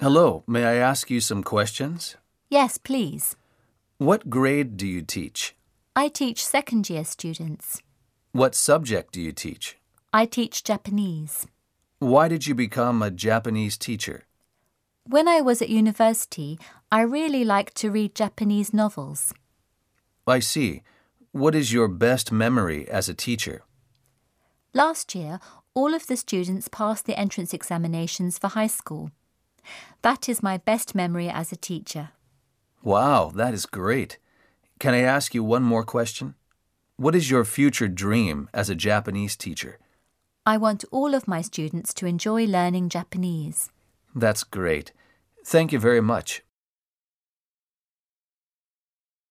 Hello, may I ask you some questions? Yes, please. What grade do you teach? I teach second-year students. What subject do you teach? I teach Japanese. Why did you become a Japanese teacher? When I was at university, I really liked to read Japanese novels. I see. What is your best memory as a teacher? Last year, all of the students passed the entrance examinations for high school. That is my best memory as a teacher. Wow, that is great. Can I ask you one more question? What is your future dream as a Japanese teacher? I want all of my students to enjoy learning Japanese. That's great. Thank you very much.